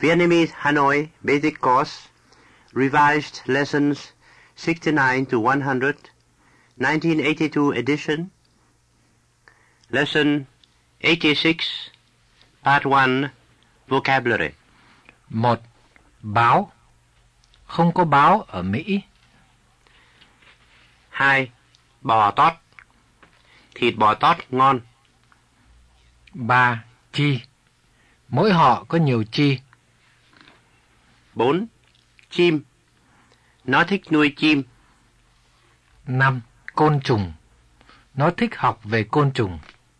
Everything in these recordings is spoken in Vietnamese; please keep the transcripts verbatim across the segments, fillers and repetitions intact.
Vietnamese Hanoi Basic Course, Revised Lessons sixty-nine to one hundred, nineteen eighty-two edition, Lesson eighty-six, Part one, Vocabulary. Một. Báo. Không có báo ở Mỹ. Hai. Bò tót. Thịt bò tót ngon. Ba. Chi. Mỗi họ có nhiều chi. Bốn. Chim. Nó thích nuôi chim. Năm. Côn trùng. Nó thích học về côn trùng.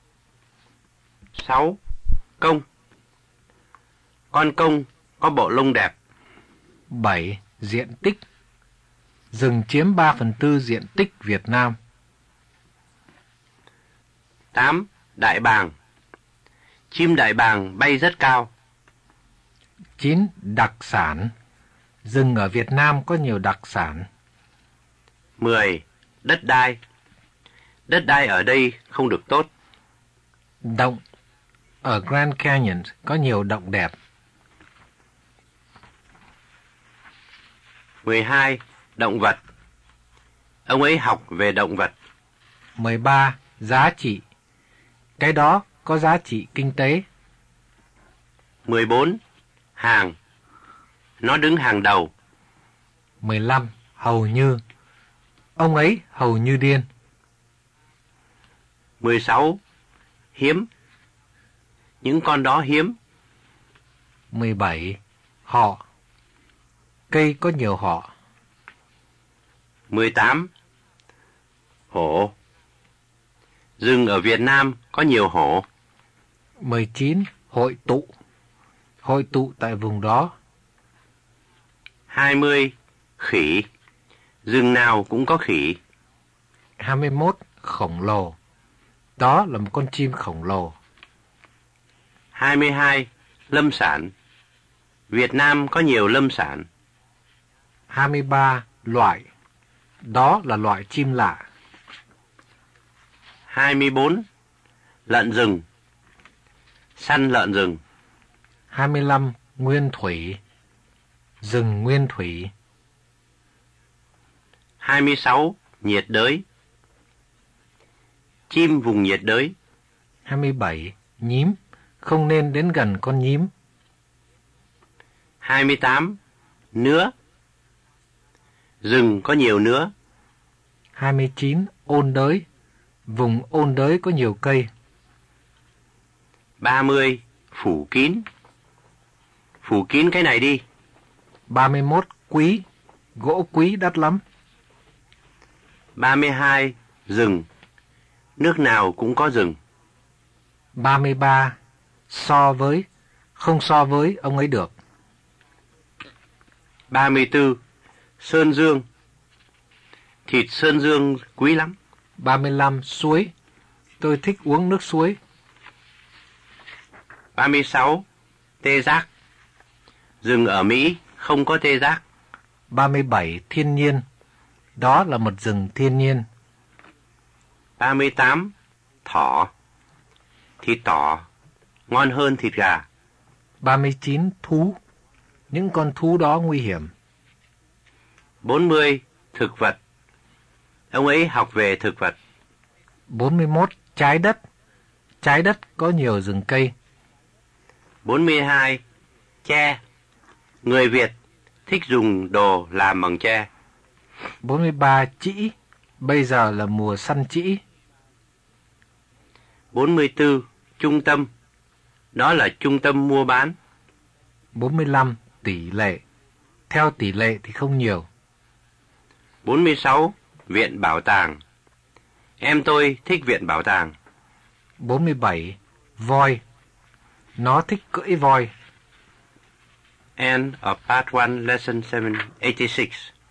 Sáu. Công. Con công có bộ lông đẹp. Bảy. Diện tích. Rừng chiếm ba phần tư diện tích Việt Nam. Tám. Đại bàng. Chim đại bàng bay rất cao. Chín. Đặc sản. Rừng ở Việt Nam có nhiều đặc sản. Mười. Đất đai. Đất đai ở đây không được tốt. Động. Ở Grand Canyon có nhiều động đẹp. Mười hai. Động vật. Ông ấy học về động vật. Mười ba. Giá trị. Cái đó có giá trị kinh tế. Mười bốn. Hàng. Nó đứng hàng đầu. Mười lăm. Hầu như. Ông ấy hầu như điên. Mười sáu. Hiếm. Những con đó hiếm. Mười bảy. Họ. Cây có nhiều họ. Mười tám. Hổ. Rừng ở Việt Nam có nhiều hổ. Mười chín. Hội tụ. Hội tụ tại vùng đó. Hai mươi. Khỉ. Rừng nào cũng có khỉ. Hai mươi mốt. Khổng lồ. Đó là một con chim khổng lồ. Hai mươi hai. Lâm sản. Việt Nam có nhiều lâm sản. Hai mươi ba. Loại. Đó là loại chim lạ. Hai mươi bốn. Lợn rừng. Săn lợn rừng. Hai mươi lăm. Nguyên thủy. Rừng nguyên thủy. Hai mươi sáu. Nhiệt đới. Chim vùng nhiệt đới. Hai mươi bảy. Nhím. Không nên đến gần con nhím. Hai mươi tám. Nứa. Rừng có nhiều nứa. Hai mươi chín. Ôn đới. Vùng ôn đới có nhiều cây. Ba mươi. Phủ kín. Phủ kín cái này đi. Ba mươi mốt. Quý. Gỗ quý đắt lắm. Ba mươi hai. Rừng. Nước nào cũng có rừng. Ba mươi ba. So với. Không so với ông ấy được. Ba mươi tư. Sơn dương. Thịt sơn dương quý lắm. Ba mươi lăm. Suối. Tôi thích uống nước suối. Ba mươi sáu. Tê giác. Rừng ở Mỹ không có tê giác. Ba mươi bảy. Thiên nhiên. Đó là một rừng thiên nhiên. Ba mươi tám. Thỏ. Thịt thỏ ngon hơn thịt gà. Ba mươi chín. Thú. Những con thú đó nguy hiểm. Bốn mươi. Thực vật. Ông ấy học về thực vật. Bốn mươi mốt. Trái đất. Trái đất có nhiều rừng cây. Bốn mươi hai. Tre. Người Việt thích dùng đồ làm bằng tre. Bốn mươi ba. Trĩ. Bây giờ là mùa săn trĩ. Bốn mươi tư. Trung tâm. Đó là trung tâm mua bán. Bốn mươi lăm. Tỷ lệ. Theo tỷ lệ thì không nhiều. Bốn mươi sáu. Viện bảo tàng. Em tôi thích viện bảo tàng. Bốn mươi bảy. Voi. Nó thích cưỡi voi. End of Part one, Lesson seven eighty-six.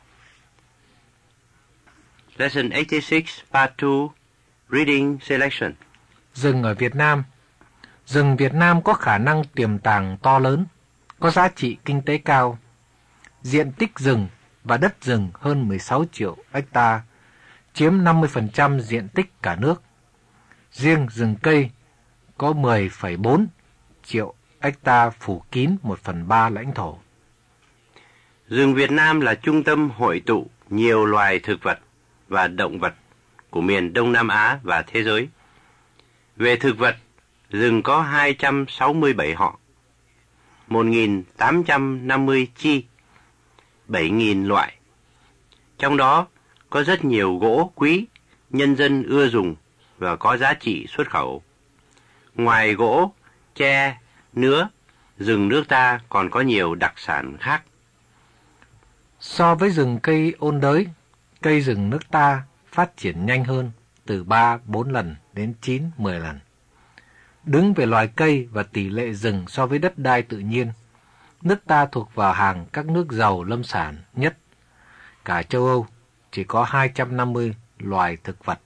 Lesson eighty-six, Part two, Reading Selection. Rừng ở Việt Nam. Rừng Việt Nam có khả năng tiềm tàng to lớn, có giá trị kinh tế cao. Diện tích rừng và đất rừng hơn mười sáu triệu hecta, chiếm năm mươi phần trăm diện tích cả nước. Riêng rừng cây có mười phẩy bốn triệu hecta phủ kín một phần ba lãnh thổ. Rừng Việt Nam là trung tâm hội tụ nhiều loài thực vật và động vật của miền Đông Nam Á và thế giới. Về thực vật, rừng có hai trăm sáu mươi bảy họ, một nghìn tám trăm năm mươi chi, bảy nghìn loại. Trong đó có rất nhiều gỗ quý, nhân dân ưa dùng và có giá trị xuất khẩu. Ngoài gỗ, tre, nứa, rừng nước ta còn có nhiều đặc sản khác. So với rừng cây ôn đới, cây rừng nước ta phát triển nhanh hơn từ ba bốn lần đến chín mười lần. Đứng về loài cây và tỷ lệ rừng so với đất đai tự nhiên, nước ta thuộc vào hàng các nước giàu lâm sản nhất. Cả châu Âu chỉ có hai trăm năm mươi loài thực vật.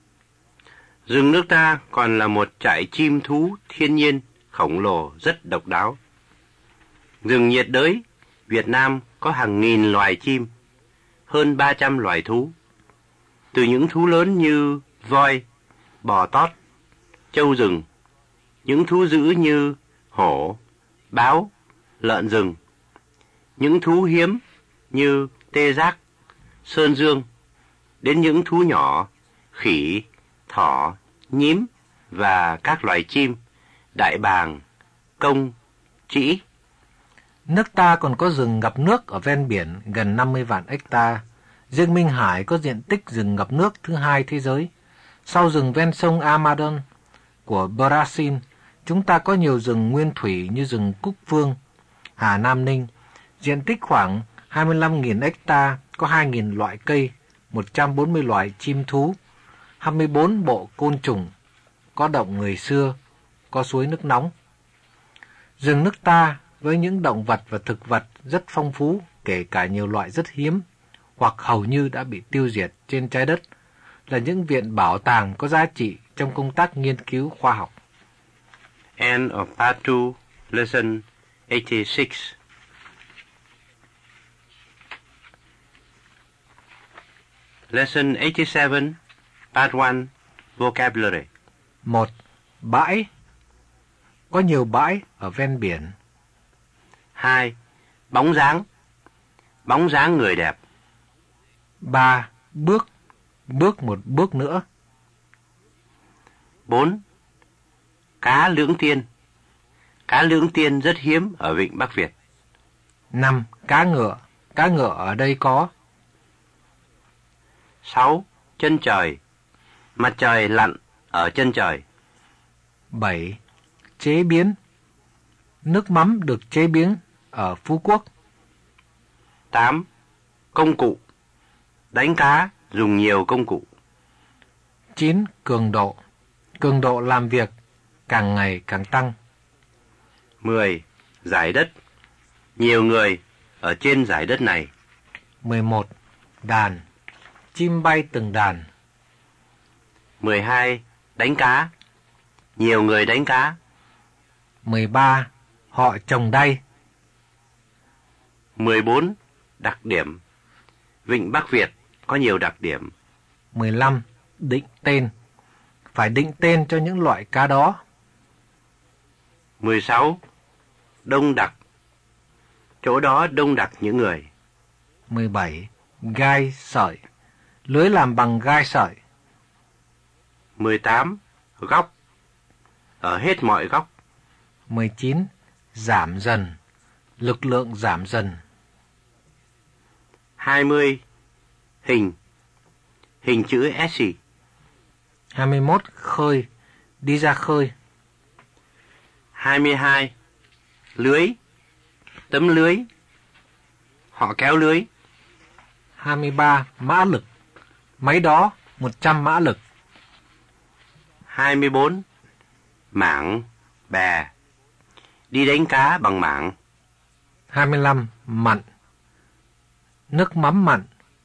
Rừng nước ta còn là một trại chim thú thiên nhiên khổng lồ rất độc đáo. Rừng nhiệt đới Việt Nam có hàng nghìn loài chim, hơn ba trăm loài thú. Từ những thú lớn như voi, bò tót, trâu rừng, những thú dữ như hổ, báo, lợn rừng, những thú hiếm như tê giác, sơn dương, đến những thú nhỏ, khỉ, thỏ, nhím và các loài chim, đại bàng, công, trĩ. Nước ta còn có rừng ngập nước ở ven biển gần năm mươi vạn hecta. Riêng Minh Hải có diện tích rừng ngập nước thứ hai thế giới. Sau rừng ven sông Amazon của Brazil, chúng ta có nhiều rừng nguyên thủy như rừng Cúc Phương, Hà Nam Ninh. Diện tích khoảng hai mươi lăm nghìn hecta, có hai nghìn loại cây, một trăm bốn mươi loài chim thú, hai mươi bốn bộ côn trùng, có động người xưa, có suối nước nóng. Rừng nước ta với những động vật và thực vật rất phong phú, kể cả nhiều loại rất hiếm hoặc hầu như đã bị tiêu diệt trên trái đất, là những viện bảo tàng có giá trị trong công tác nghiên cứu khoa học. End of Part two, Lesson eighty-six. Lesson eighty-seven, Part one, Vocabulary. một. Bãi. Có nhiều bãi ở ven biển. hai. Bóng dáng. Bóng dáng người đẹp. ba. Bước. Bước một bước nữa. bốn. Cá lưỡng tiên. Cá lưỡng tiên rất hiếm ở vịnh Bắc Việt. năm. Cá ngựa. Cá ngựa ở đây có. sáu. Chân trời. Mặt trời lặn ở chân trời. bảy. Chế biến. Nước mắm được chế biến ở Phú Quốc. tám. Công cụ. Đánh cá dùng nhiều công cụ. chín. Cường độ. Cường độ làm việc càng ngày càng tăng. mười. Giải đất. Nhiều người ở trên giải đất này. mười một. Đàn. Chim bay từng đàn. mười hai. Đánh cá. Nhiều người đánh cá. mười ba. Họ trồng đay. mười bốn. Đặc điểm. Vịnh Bắc Việt có nhiều đặc điểm. mười lăm. Định tên. Phải định tên cho những loại cá đó. mười sáu. Đông đặc. Chỗ đó đông đặc những người. mười bảy. Gai sợi. Lưới làm bằng gai sợi. mười tám. Góc. Ở hết mọi góc. mười chín. Giảm dần. Lực lượng giảm dần. hai mươi. Hình. Hình chữ S. hai mươi mốt. Khơi. Đi ra khơi. hai mươi hai. Lưới. Tấm lưới. Họ kéo lưới. hai mươi ba. Mã lực. Máy đó một trăm mã lực. hai mươi bốn. Mảng. Bè. Đi đánh cá bằng mảng. hai mươi lăm. Mặn. Nước mắm mặn.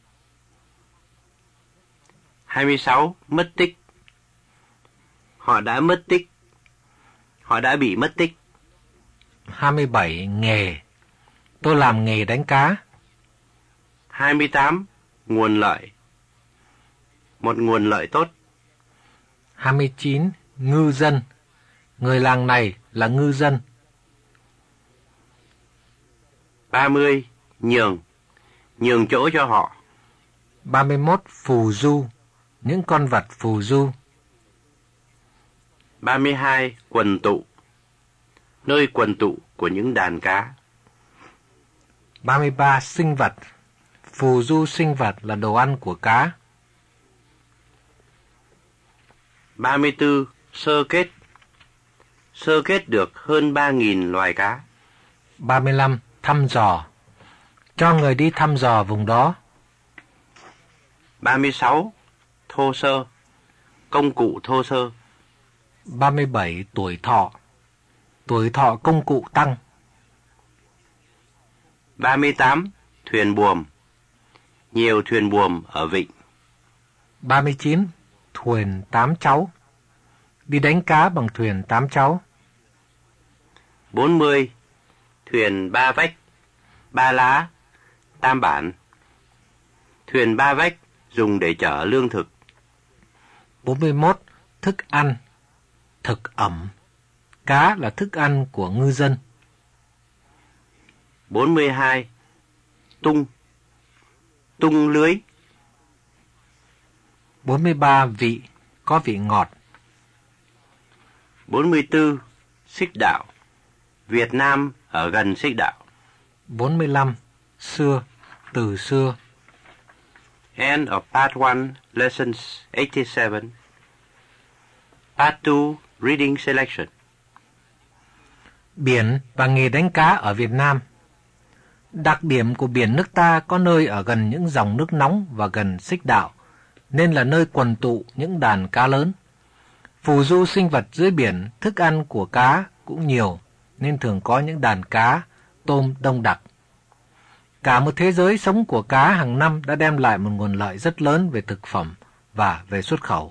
hai mươi sáu. Mất tích. Họ đã mất tích. Họ đã bị mất tích. hai mươi bảy. Nghề. Tôi làm nghề đánh cá. hai mươi tám. Nguồn lợi. Một nguồn lợi tốt. hai mươi chín. Ngư dân. Người làng này là ngư dân. ba mươi. Nhường. Nhường chỗ cho họ. ba mươi mốt. Phù du. Những con vật phù du. ba mươi hai. Quần tụ. Nơi quần tụ của những đàn cá. ba mươi ba. Sinh vật. Phù du sinh vật là đồ ăn của cá. ba mươi tư. Sơ kết. Sơ kết được hơn ba nghìn loài cá. ba mươi lăm. Thăm dò. Cho người đi thăm dò vùng đó. ba mươi sáu. Thô sơ. Công cụ thô sơ. ba mươi bảy. Tuổi thọ. Tuổi thọ công cụ tăng. ba mươi tám. Thuyền buồm. Nhiều thuyền buồm ở vịnh. ba mươi chín. Thuyền tám cháu. Đi đánh cá bằng thuyền tám cháu. bốn mươi. Thuyền ba vách, ba lá, tam bản. Thuyền ba vách dùng để chở lương thực. bốn mươi mốt. Thức ăn. Thực ẩm. Cá là thức ăn của ngư dân. bốn mươi hai. Tung. Tung lưới. bốn mươi ba. Vị. Có vị ngọt. bốn mươi tư. Xích đạo. Việt Nam ở gần xích đạo. bốn mươi lăm. Xưa. Từ xưa. End of Part one, Lessons eighty-seven. Part two, Reading Selection. Biển và nghề đánh cá ở Việt Nam. Đặc điểm của biển nước ta có nơi ở gần những dòng nước nóng và gần xích đạo, nên là nơi quần tụ những đàn cá lớn. Phù du sinh vật dưới biển, thức ăn của cá cũng nhiều, nên thường có những đàn cá, tôm đông đặc. Cả một thế giới sống của cá hàng năm đã đem lại một nguồn lợi rất lớn về thực phẩm và về xuất khẩu.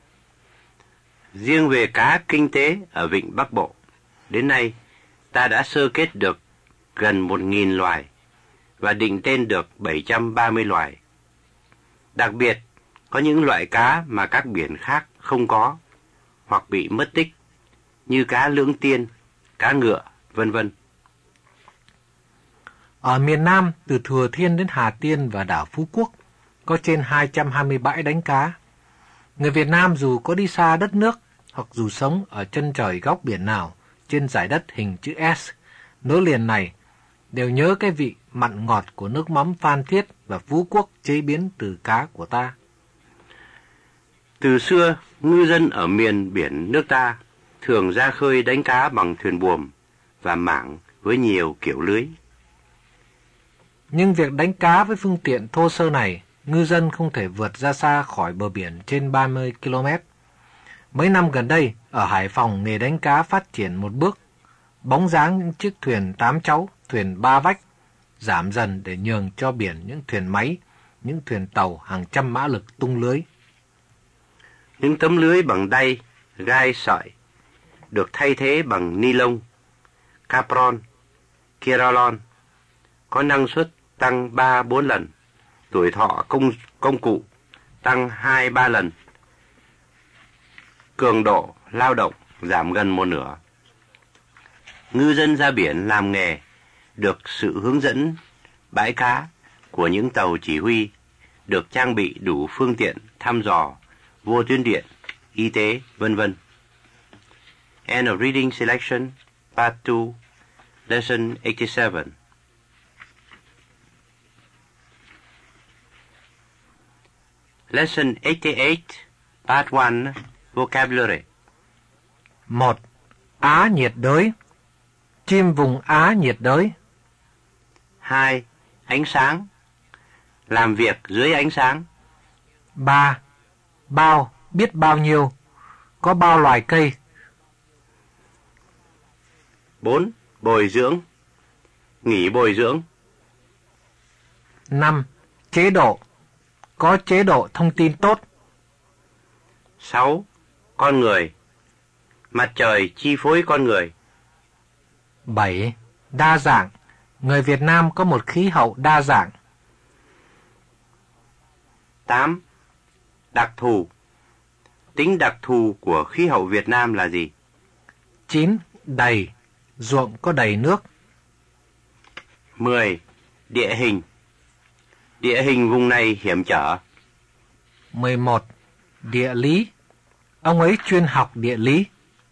Riêng về cá kinh tế ở vịnh Bắc Bộ, đến nay ta đã sơ kết được gần một nghìn loài và định tên được bảy trăm ba mươi loài. Đặc biệt, có những loại cá mà các biển khác không có hoặc bị mất tích, như cá lưỡng tiên, cá ngựa, vân vân. Ở miền Nam, từ Thừa Thiên đến Hà Tiên và đảo Phú Quốc, có trên hai trăm hai mươi bãi đánh cá. Người Việt Nam dù có đi xa đất nước, hoặc dù sống ở chân trời góc biển nào, trên dải đất hình chữ S, nối liền này, đều nhớ cái vị mặn ngọt của nước mắm Phan Thiết và Phú Quốc chế biến từ cá của ta. Từ xưa, ngư dân ở miền biển nước ta thường ra khơi đánh cá bằng thuyền buồm và mảng với nhiều kiểu lưới. Nhưng việc đánh cá với phương tiện thô sơ này, ngư dân không thể vượt ra xa khỏi bờ biển trên ba mươi ki lô mét. Mấy năm gần đây, ở Hải Phòng nghề đánh cá phát triển một bước, bóng dáng những chiếc thuyền tám cháu, thuyền ba vách, giảm dần để nhường cho biển những thuyền máy, những thuyền tàu hàng trăm mã lực tung lưới. Những tấm lưới bằng đay, gai sợi, được thay thế bằng ni lông, capron, kiralon, có năng suất tăng ba bốn lần, tuổi thọ công, công cụ tăng hai ba lần, cường độ lao động giảm gần một nửa. Ngư dân ra biển làm nghề được sự hướng dẫn bãi cá của những tàu chỉ huy, được trang bị đủ phương tiện thăm dò, vô tuyến điện, y tế, vân vân. End of reading selection, part two, lesson eighty-seven. Lesson eighty-eight, part one, vocabulary. một. Á nhiệt đới. Chim vùng Á nhiệt đới. hai. Ánh sáng. Làm việc dưới ánh sáng. ba. Bao, biết bao nhiêu. Có bao loài cây. bốn. Bồi dưỡng. Nghỉ bồi dưỡng. năm. Chế độ. Có chế độ thông tin tốt. sáu. Con người. Mặt trời chi phối con người. bảy. Đa dạng. Người Việt Nam có một khí hậu đa dạng. tám. Đặc thù. Tính đặc thù của khí hậu Việt Nam là gì? chín. Đầy. Ruộng có đầy nước. mười. Địa hình. Địa hình vùng này hiểm trở. mười một. Địa lý. Ông ấy chuyên học địa lý.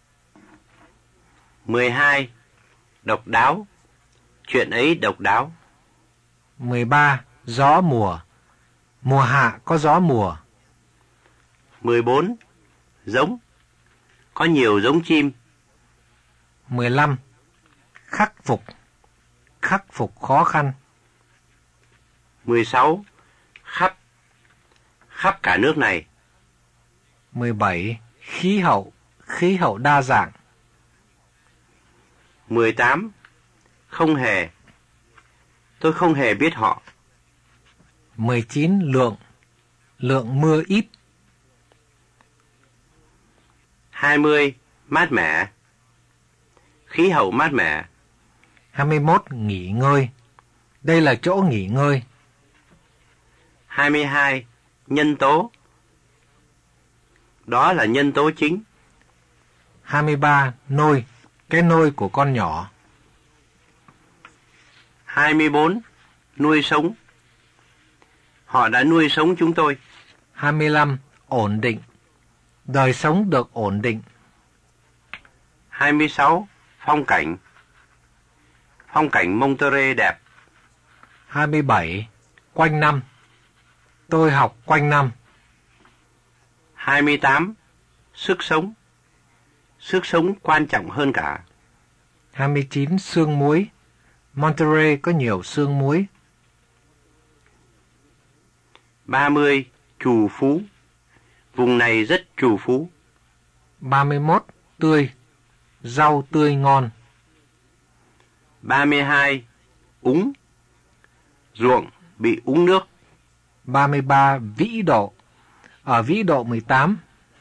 mười hai. Độc đáo. Chuyện ấy độc đáo. mười ba. Gió mùa. Mùa hạ có gió mùa. mười bốn. Giống. Có nhiều giống chim. mười lăm. Khắc phục. Khắc phục khó khăn. mười sáu. Khắp. Khắp cả nước này. mười bảy. Khí hậu. Khí hậu đa dạng. mười tám. Không hề. Tôi không hề biết họ. mười chín. Lượng. Lượng mưa ít. hai mươi. Mát mẻ. Khí hậu mát mẻ. hai mươi mốt. Nghỉ ngơi. Đây là chỗ nghỉ ngơi. hai mươi hai. Nhân tố. Đó là nhân tố chính. hai mươi ba. Nôi. Cái nôi của con nhỏ. hai mươi bốn. Nuôi sống. Họ đã nuôi sống chúng tôi. hai mươi lăm. Ổn định. Đời sống được ổn định. hai mươi sáu. Phong cảnh. Phong cảnh Monterey đẹp. hai mươi bảy. Quanh năm. Tôi học quanh năm. hai mươi tám. Sức sống. Sức sống quan trọng hơn cả. hai mươi chín. Sương muối. Monterey có nhiều sương muối. ba mươi. Trù phú. Vùng này rất trù phú. ba mươi mốt. Tươi. Rau tươi ngon. ba mươi hai. Úng. Ruộng bị úng nước. ba mươi ba. Vĩ độ. Ở vĩ độ mười tám.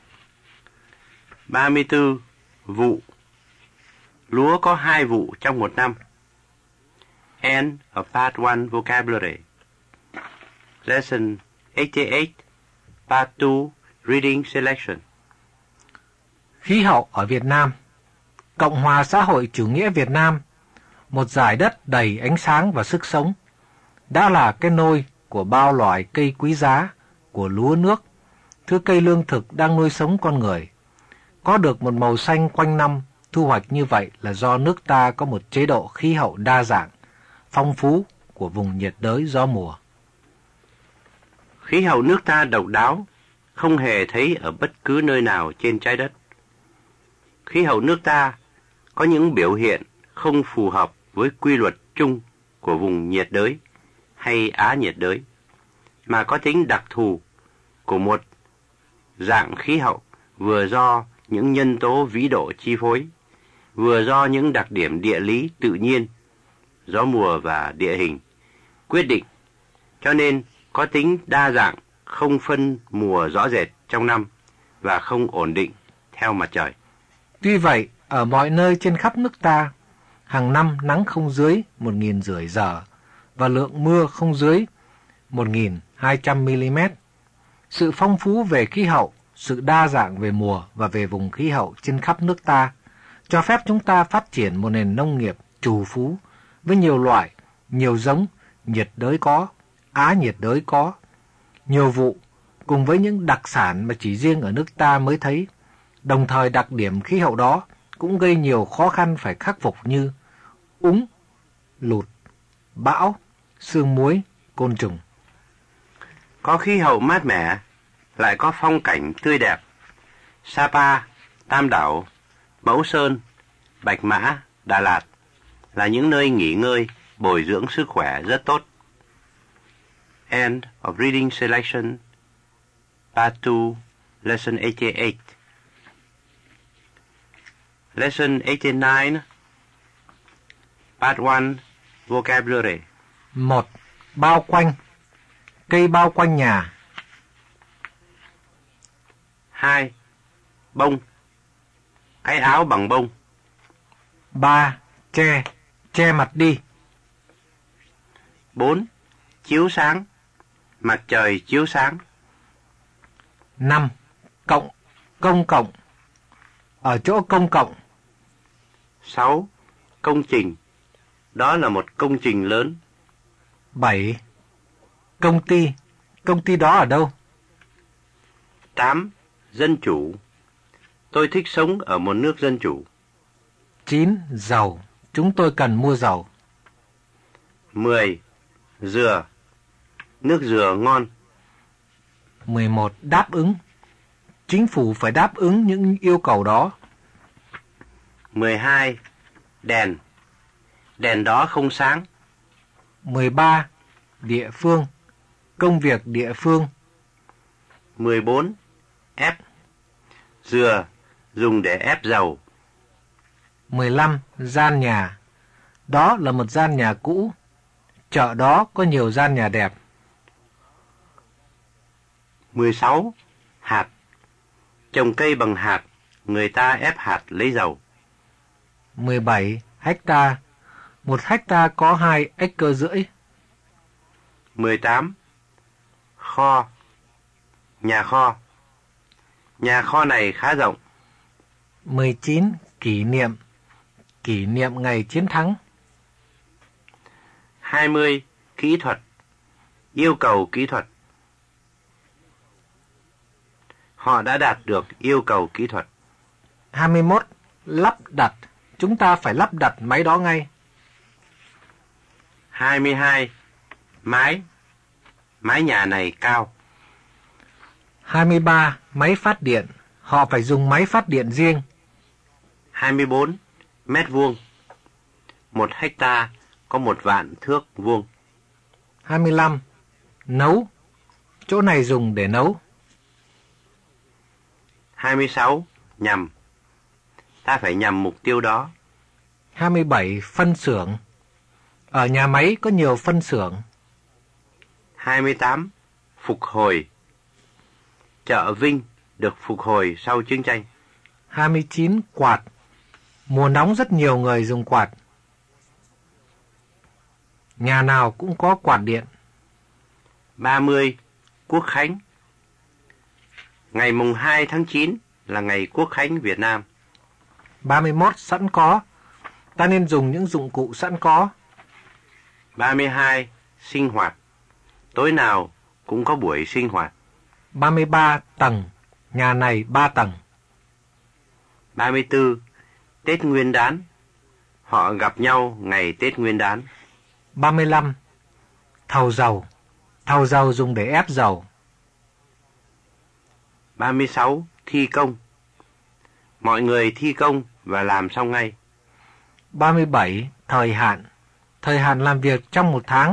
ba mươi tư. Vụ. Lúa có hai vụ trong một năm. End of Part one Vocabulary. Lesson eighty-eight, Part two, Reading Selection. Khí hậu ở Việt Nam. Cộng hòa xã hội chủ nghĩa Việt Nam, một dải đất đầy ánh sáng và sức sống, đã là cái nôi của bao loài cây quý giá, của lúa nước, thứ cây lương thực đang nuôi sống con người. Có được một màu xanh quanh năm, thu hoạch như vậy là do nước ta có một chế độ khí hậu đa dạng, phong phú của vùng nhiệt đới gió mùa. Khí hậu nước ta độc đáo, không hề thấy ở bất cứ nơi nào trên trái đất. Khí hậu nước ta có những biểu hiện không phù hợp với quy luật chung của vùng nhiệt đới hay Á nhiệt đới, mà có tính đặc thù của một dạng khí hậu vừa do những nhân tố vĩ độ chi phối, vừa do những đặc điểm địa lý tự nhiên, gió mùa và địa hình quyết định, cho nên có tính đa dạng, không phân mùa rõ rệt trong năm và không ổn định theo mặt trời. Tuy vậy, ở mọi nơi trên khắp nước ta, hàng năm nắng không dưới một nghìn rưỡi giờ và lượng mưa không dưới một nghìn hai trăm mi-li-mét. Sự phong phú về khí hậu, sự đa dạng về mùa và về vùng khí hậu trên khắp nước ta cho phép chúng ta phát triển một nền nông nghiệp trù phú với nhiều loại, nhiều giống, nhiệt đới có, Á nhiệt đới có, nhiều vụ, cùng với những đặc sản mà chỉ riêng ở nước ta mới thấy. Đồng thời đặc điểm khí hậu đó cũng gây nhiều khó khăn phải khắc phục như úng, lụt, bão, sương muối, côn trùng. Có khí hậu mát mẻ, lại có phong cảnh tươi đẹp. Sapa, Tam Đảo, Mẫu Sơn, Bạch Mã, Đà Lạt là những nơi nghỉ ngơi, bồi dưỡng sức khỏe rất tốt. End of Reading Selection, Part two, Lesson eighty-eight. Lesson eighty-nine, Part one, Vocabulary. một. Bao quanh. Cây bao quanh nhà. hai. Bông. Cái áo bằng bông. ba. Che. Che mặt đi. bốn. Chiếu sáng. Mặt trời chiếu sáng. năm. Cộng. Công cộng. Ở chỗ công cộng. sáu. Công trình. Đó là một công trình lớn. bảy. Công ty. Công ty đó ở đâu? tám. Dân chủ. Tôi thích sống ở một nước dân chủ. chín. Dầu. Chúng tôi cần mua dầu. mười. Dừa. Nước dừa ngon. mười một. Đáp ứng. Chính phủ phải đáp ứng những yêu cầu đó. mười hai. Đèn. Đèn đó không sáng. mười ba. Địa phương. Công việc địa phương. mười bốn. Ép. Dừa dùng để ép dầu. mười lăm. Gian nhà. Đó là một gian nhà cũ. Chợ đó có nhiều gian nhà đẹp. mười sáu. Hạt. Trồng cây bằng hạt, người ta ép hạt lấy dầu. mười bảy. Hecta. Một hecta có hai acre rưỡi. mười tám. Kho. Nhà kho. Nhà kho này khá rộng. mười chín. Kỷ niệm. Kỷ niệm ngày chiến thắng. hai mươi. Kỹ thuật. Yêu cầu kỹ thuật. Họ đã đạt được yêu cầu kỹ thuật. hai mươi mốt. Lắp đặt. Chúng ta phải lắp đặt máy đó ngay. hai mươi hai. Mái. Mái nhà này cao. hai mươi ba. Máy phát điện. Họ phải dùng máy phát điện riêng. hai mươi bốn. Mét vuông. Một hecta có một vạn thước vuông. hai mươi lăm. Nấu. Chỗ này dùng để nấu. hai mươi sáu. Nhằm. Ta phải nhằm mục tiêu đó. hai mươi bảy. Phân xưởng. Ở nhà máy có nhiều phân xưởng. hai mươi tám. Phục hồi. Chợ Vinh được phục hồi sau chiến tranh. hai mươi chín. Quạt. Mùa nóng rất nhiều người dùng quạt. Nhà nào cũng có quạt điện. ba mươi. Quốc khánh. Ngày mùng hai tháng chín là ngày Quốc khánh Việt Nam. ba mươi mốt. Sẵn có. Ta nên dùng những dụng cụ sẵn có. ba mươi hai. Sinh hoạt. Tối nào cũng có buổi sinh hoạt. ba mươi ba. Tầng. Nhà này ba tầng. ba mươi tư. Tết Nguyên đán. Họ gặp nhau ngày Tết Nguyên đán. ba mươi lăm. Thau dầu. Thau dầu dùng để ép dầu. ba mươi sáu. Thi công. Mọi người thi công và làm xong ngay. ba mươi bảy. Thời hạn. Thời hạn làm việc trong một tháng.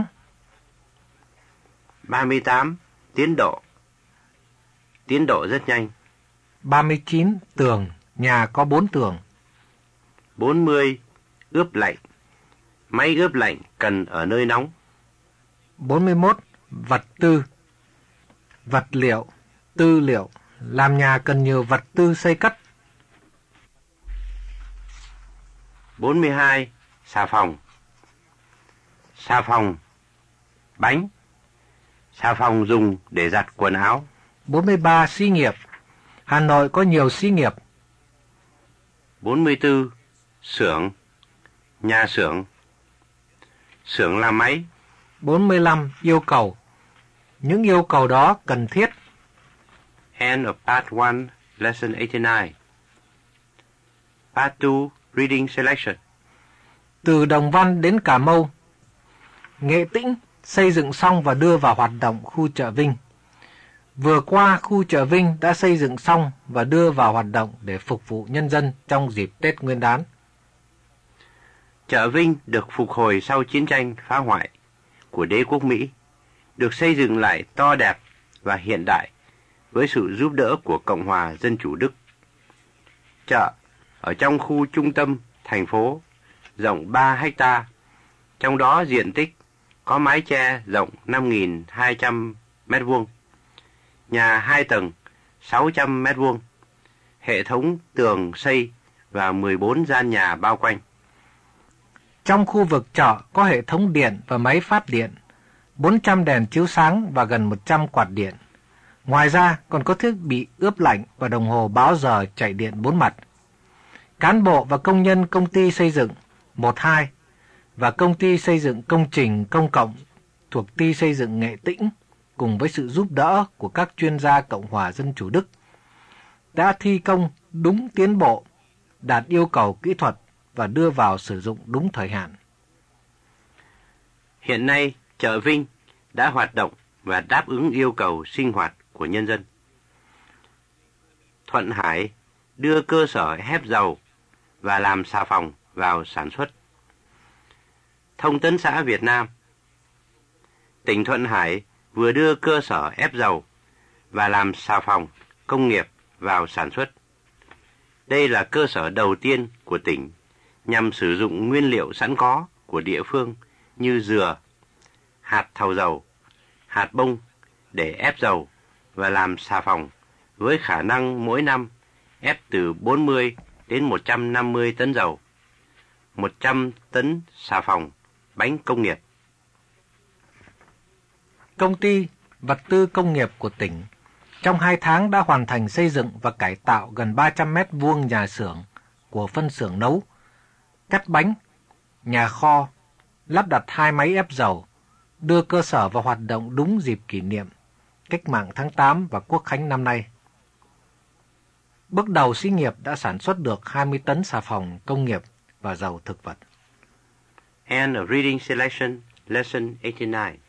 ba mươi tám. Tiến độ. Tiến độ rất nhanh. ba mươi chín. Tường. Nhà có bốn tường. bốn mươi. Ướp lạnh. Máy ướp lạnh cần ở nơi nóng. bốn mươi mốt. Vật tư. Vật liệu. Tư liệu. Làm nhà cần nhiều vật tư xây cất. bốn mươi hai. Xà phòng. Xà phòng. Bánh. Xà phòng dùng để giặt quần áo. bốn mươi ba. Xí nghiệp. Hà Nội có nhiều xí nghiệp. bốn mươi tư. Xưởng. Nhà xưởng. Xưởng làm máy. bốn mươi lăm. Yêu cầu. Những yêu cầu đó cần thiết. End of Part one, Lesson eighty-nine. Part two, Reading Selection. Từ Đồng Văn đến Cà Mau. Nghệ Tĩnh xây dựng xong và đưa vào hoạt động khu chợ Vinh. Vừa qua, khu chợ Vinh đã xây dựng xong và đưa vào hoạt động để phục vụ nhân dân trong dịp Tết Nguyên đán. Chợ Vinh được phục hồi sau chiến tranh phá hoại của đế quốc Mỹ, được xây dựng lại to đẹp và hiện đại với sự giúp đỡ của Cộng hòa Dân chủ Đức. Chợ ở trong khu trung tâm thành phố rộng ba hecta, trong đó diện tích có mái che rộng năm nghìn hai trăm mét vuông, nhà hai tầng sáu trăm mét vuông, hệ thống tường xây và mười bốn gian nhà bao quanh. Trong khu vực chợ có hệ thống điện và máy phát điện, bốn trăm đèn chiếu sáng và gần một trăm quạt điện. Ngoài ra còn có thiết bị ướp lạnh và đồng hồ báo giờ chạy điện bốn mặt. Cán bộ và công nhân công ty xây dựng một hai và công ty xây dựng công trình công cộng thuộc ty xây dựng Nghệ Tĩnh cùng với sự giúp đỡ của các chuyên gia Cộng hòa Dân chủ Đức đã thi công đúng tiến bộ, đạt yêu cầu kỹ thuật và đưa vào sử dụng đúng thời hạn. Hiện nay, chợ Vinh đã hoạt động và đáp ứng yêu cầu sinh hoạt của nhân dân. Thuận Hải đưa cơ sở ép dầu và làm xà phòng vào sản xuất. Thông tấn xã Việt Nam, tỉnh Thuận Hải vừa đưa cơ sở ép dầu và làm xà phòng công nghiệp vào sản xuất. Đây là cơ sở đầu tiên của tỉnh nhằm sử dụng nguyên liệu sẵn có của địa phương như dừa, hạt thàu dầu, hạt bông để ép dầu và làm xà phòng với khả năng mỗi năm ép từ bốn mươi đến một trăm năm mươi tấn dầu, một trăm tấn xà phòng, bánh công nghiệp. Công ty vật tư công nghiệp của tỉnh trong hai tháng đã hoàn thành xây dựng và cải tạo gần ba trăm mét vuông nhà xưởng của phân xưởng nấu, cắt bánh, nhà kho, lắp đặt hai máy ép dầu, đưa cơ sở vào hoạt động đúng dịp kỷ niệm Cách mạng tháng tám và Quốc khánh năm nay. Bước đầu xí nghiệp đã sản xuất được hai mươi tấn xà phòng công nghiệp và dầu thực vật. End of reading selection, lesson eighty-nine.